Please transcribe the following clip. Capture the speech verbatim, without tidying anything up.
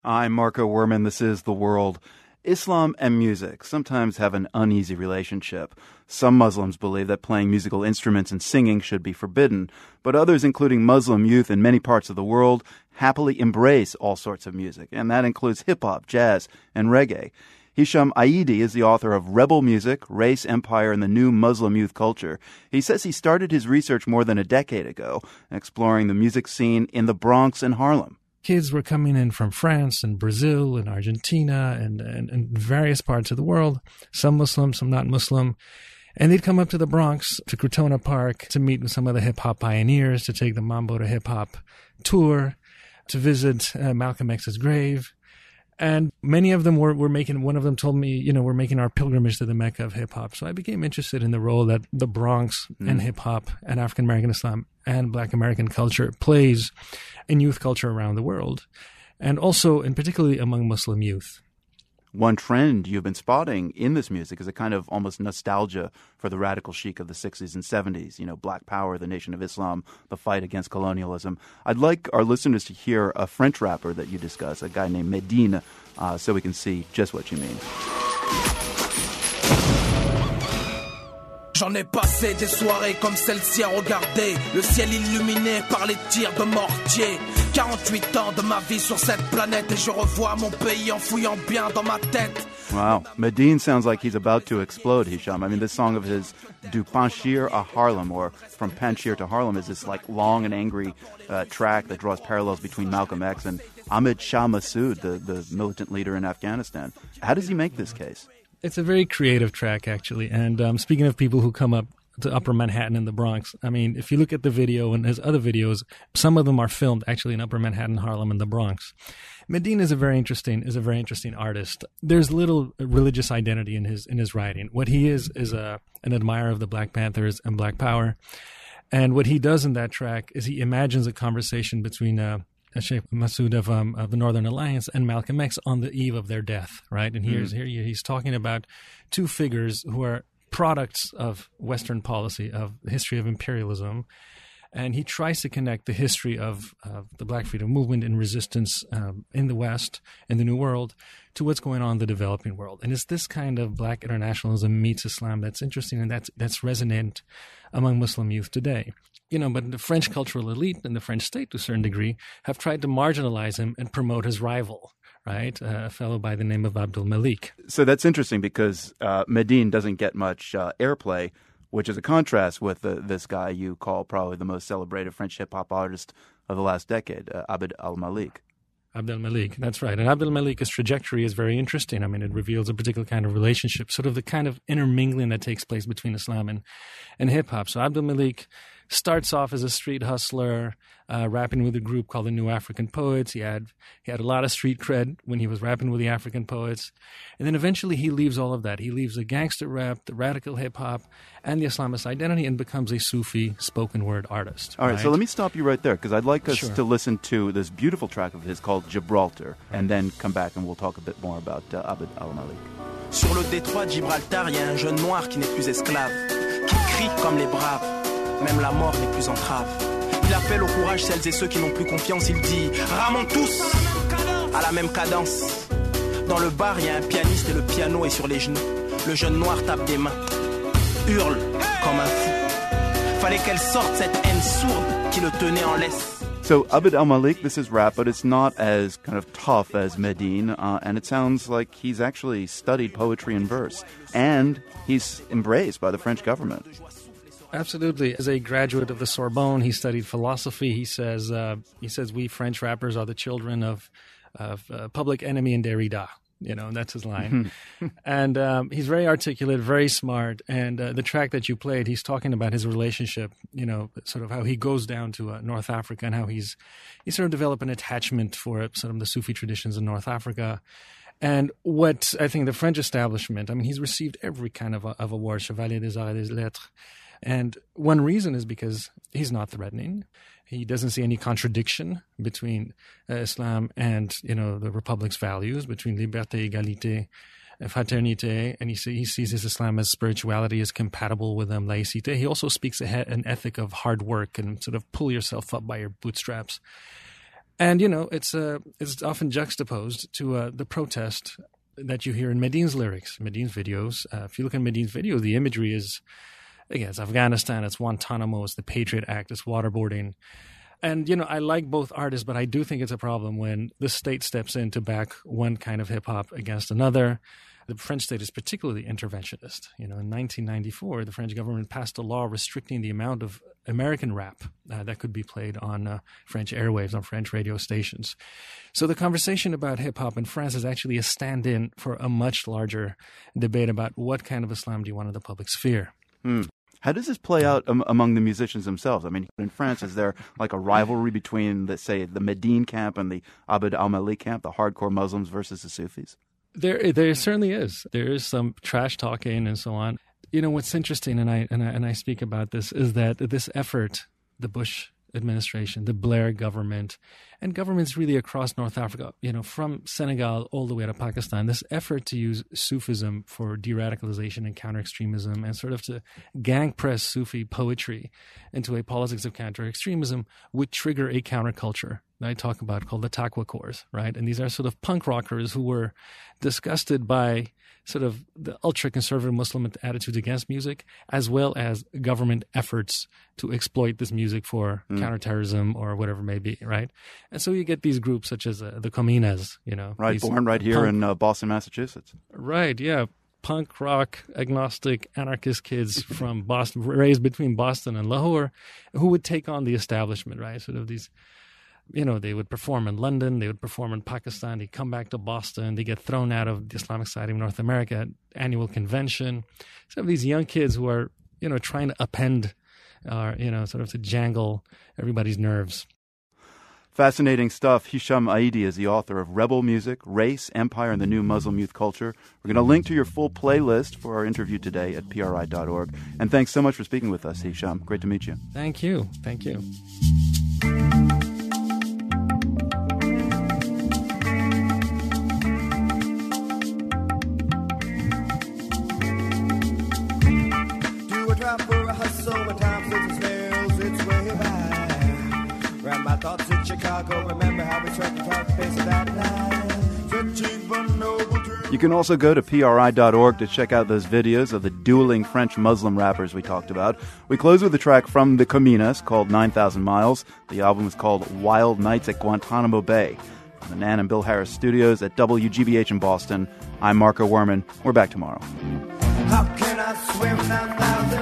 I'm Marco Werman. This is The World. Islam and music sometimes have an uneasy relationship. Some Muslims believe that playing musical instruments and singing should be forbidden, but others, including Muslim youth in many parts of the world, happily embrace all sorts of music, and that includes hip-hop, jazz, and reggae. Hisham Aidi is the author of Rebel Music, Race, Empire, and the New Muslim Youth Culture. He says he started his research more than a decade ago, exploring the music scene in the Bronx and Harlem. Kids were coming in from France and Brazil and Argentina and, and, and various parts of the world, some Muslim, some not Muslim. And they'd come up to the Bronx, to Crotona Park, to meet with some of the hip-hop pioneers, to take the Mambo to Hip-Hop tour, to visit uh, Malcolm X's grave. And many of them were, were making, one of them told me, you know, we're making our pilgrimage to the Mecca of hip-hop. So I became interested in the role that the Bronx mm. and hip-hop and African-American Islam and Black American culture plays in youth culture around the world, and also, and particularly among Muslim youth. One trend you've been spotting in this music is a kind of almost nostalgia for the radical chic of the sixties and seventies, you know, Black Power, the Nation of Islam, the fight against colonialism. I'd like our listeners to hear a French rapper that you discuss, a guy named Medine, uh, so we can see just what you mean. J'en ai passé des soirées comme celle-ci à regarder le ciel illuminé par les tirs de mortier. quarante-huit ans de ma vie sur cette planète et je revois mon pays en fouillant bien dans ma tête. Wow. Medine sounds like he's about to explode, Hisham. I mean, this song of his, Du Panchir à Harlem, or From Panchir to Harlem, is this like long and angry uh, track that draws parallels between Malcolm X and Ahmed Shah Massoud, the, the militant leader in Afghanistan. How does he make this case? It's a very creative track, actually. And um, speaking of people who come up to Upper Manhattan and the Bronx, I mean, if you look at the video and his other videos, some of them are filmed actually in Upper Manhattan, Harlem, and the Bronx. Medine is a very interesting is a very interesting artist. There's little religious identity in his in his writing. What he is is a an admirer of the Black Panthers and Black Power, and what he does in that track is he imagines a conversation between uh, Sheikh Massoud of, um, of the Northern Alliance and Malcolm X on the eve of their death, right? And here's, mm. here he's talking about two figures who are products of Western policy, of the history of imperialism. And he tries to connect the history of uh, the Black Freedom Movement and resistance um, in the West, in the New World, to what's going on in the developing world. And it's this kind of Black internationalism meets Islam that's interesting and that's, that's resonant among Muslim youth today. You know, but the French cultural elite and the French state, to a certain degree, have tried to marginalize him and promote his rival, right? Uh, a fellow by the name of Abdul Malik. So that's interesting because uh, Medine doesn't get much uh, airplay, which is a contrast with uh, this guy you call probably the most celebrated French hip-hop artist of the last decade, uh, Abd al-Malik. Abd al-Malik, that's right. And Abd al-Malik's trajectory is very interesting. I mean, it reveals a particular kind of relationship, sort of the kind of intermingling that takes place between Islam and, and hip-hop. So Abd al-Malik starts off as a street hustler, uh, rapping with a group called the New African Poets. He had he had a lot of street cred when he was rapping with the African Poets. And then eventually he leaves all of that. He leaves the gangster rap, the radical hip-hop, and the Islamist identity and becomes a Sufi spoken word artist. All right, right? So let me stop you right there because I'd like us Sure. to listen to this beautiful track of his called Gibraltar, and then come back and we'll talk a bit more about uh, Abd al-Malik. Sur le détroit de Gibraltar, il y a un jeune noir qui n'est plus esclave, qui crie comme les braves, même la mort n'est plus entrave. Il appelle au courage celles et ceux qui n'ont plus confiance, il dit « Ramons tous à la même cadence ». Dans le bar, il y a un pianiste et le piano est sur les genoux. Le jeune noir tape des mains, hurle comme un fou. Fallait qu'elle sorte cette haine sourde qui le tenait en laisse. So Abd al-Malik, this is rap, but it's not as kind of tough as Medine, uh, and it sounds like he's actually studied poetry and verse, and he's embraced by the French government. Absolutely. As a graduate of the Sorbonne, he studied philosophy. He says uh, he says we French rappers are the children of, of uh, Public Enemy and Derrida. You know, that's his line. And um, he's very articulate, very smart. And uh, the track that you played, he's talking about his relationship, you know, sort of how he goes down to uh, North Africa and how he's he's sort of developed an attachment for sort of the Sufi traditions in North Africa. And what I think the French establishment, I mean, he's received every kind of, a, of award, Chevalier des Arts et des Lettres. And one reason is because he's not threatening. He doesn't see any contradiction between uh, Islam and, you know, the Republic's values, between liberté, égalité, fraternité. And he, see, he sees his Islam as spirituality is compatible with um, laïcité. He also speaks a, an ethic of hard work and sort of pull yourself up by your bootstraps. And, you know, it's uh, it's often juxtaposed to uh, the protest that you hear in Medin's lyrics, Medin's videos. Uh, if you look at Medin's videos, the imagery is, again, it's Afghanistan, it's Guantanamo, it's the Patriot Act, it's waterboarding. And, you know, I like both artists, but I do think it's a problem when the state steps in to back one kind of hip-hop against another. The French state is particularly interventionist. You know, in nineteen ninety-four, the French government passed a law restricting the amount of American rap uh, that could be played on uh, French airwaves, on French radio stations. So the conversation about hip-hop in France is actually a stand-in for a much larger debate about what kind of Islam do you want in the public sphere. Hmm. How does this play out um, among the musicians themselves? I mean, in France, is there like a rivalry between, let's say, the Medin camp and the Abd al-Malik camp, the hardcore Muslims versus the Sufis? There, there certainly is. There is some trash talking and so on. You know, what's interesting, and I and I, and I speak about this, is that this effort, the Bush administration, the Blair government, and governments really across North Africa, you know, from Senegal all the way to Pakistan, this effort to use Sufism for de-radicalization and counter-extremism and sort of to gang press Sufi poetry into a politics of counter-extremism would trigger a counterculture that I talk about called the Taqwa Corps, right? And these are sort of punk rockers who were disgusted by sort of the ultra-conservative Muslim attitudes against music, as well as government efforts to exploit this music for mm. counterterrorism or whatever it may be, right? And so you get these groups such as uh, the Cominas, you know. Right, born right here punk, in uh, Boston, Massachusetts. Right, yeah. Punk rock, agnostic, anarchist kids from Boston, raised between Boston and Lahore, who would take on the establishment, right? Sort of these... You know, they would perform in London, they would perform in Pakistan, they come back to Boston, they get thrown out of the Islamic Society of North America at annual convention. So these young kids who are, you know, trying to append, uh, you know, sort of to jangle everybody's nerves. Fascinating stuff. Hisham Aidi is the author of Rebel Music, Race, Empire, and the New Muslim Youth Culture. We're going to link to your full playlist for our interview today at P R I dot org. And thanks so much for speaking with us, Hisham. Great to meet you. Thank you. Thank you. You can also go to P R I dot org to check out those videos of the dueling French Muslim rappers we talked about. We close with a track from the Cominas called nine thousand miles. The album is called Wild Nights at Guantanamo Bay. From the Nan and Bill Harris studios at W G B H in Boston, I'm Marco Werman. We're back tomorrow. How can I swim nine thousand